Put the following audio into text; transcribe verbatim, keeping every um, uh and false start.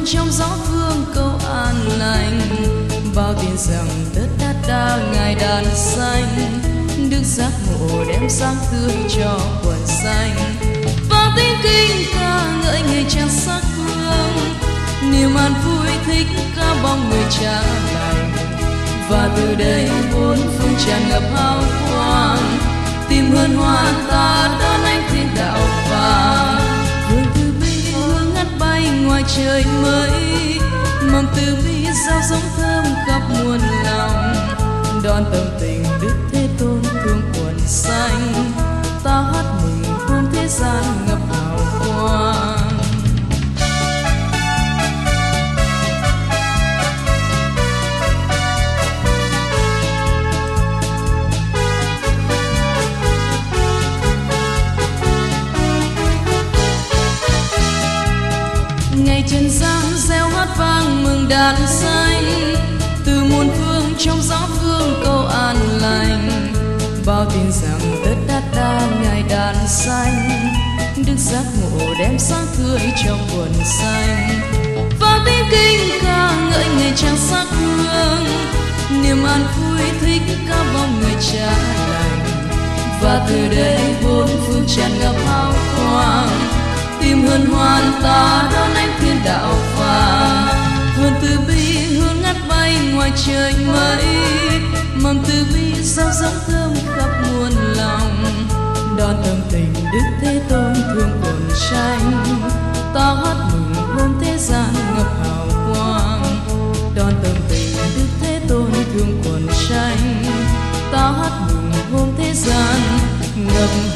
trong gió phương câu an lành, bao tin rằng đất đát đa ngài đàn xanh, đức giác ngộ đem sáng tươi cho quần xanh. Và tiếng kinh ca ngợi ngày trăng sắc hương, niềm an vui thích ca bóng người cha lành. Và từ đây bốn phương tràn ngập hào quang, tìm hân hoan ta đón ánh thiên đạo vàng. Hương từ bi hương ngắt bay ngoài trời mới, mầm từ bi giao giống thơm khắp muôn lòng. Đón tâm tình Đức Thế Tôn thương quần xanh, ta hát mừng hương thế gian ngập hào quang. Ngày trần gian reo hát vang mừng đàn xanh, từ muôn phương trong gió phương câu an lành, bao tin rằng đất đát đa ngài đàn xanh, đức giác ngộ đem sáng tươi trong quần xanh. Và tiếng kinh ca ngợi ngày trăng sắc hương, niềm an vui thích ca bóng người cha lành. Và từ đây bốn phương tràn ngập hào quang, tìm hân hoan ta đón ánh thiên đạo vàng. Hương từ bi hương ngắt bay ngoài trời mây, mầm từ bi giao giống thơm khắp muôn lòng. Đón tâm tình Đức Thế Tôn thương quần xanh, ta hát mừng hôn thế gian ngập hào quang. Đón tâm tình Đức Thế Tôn thương quần xanh, ta hát mừng hôn thế gian ngập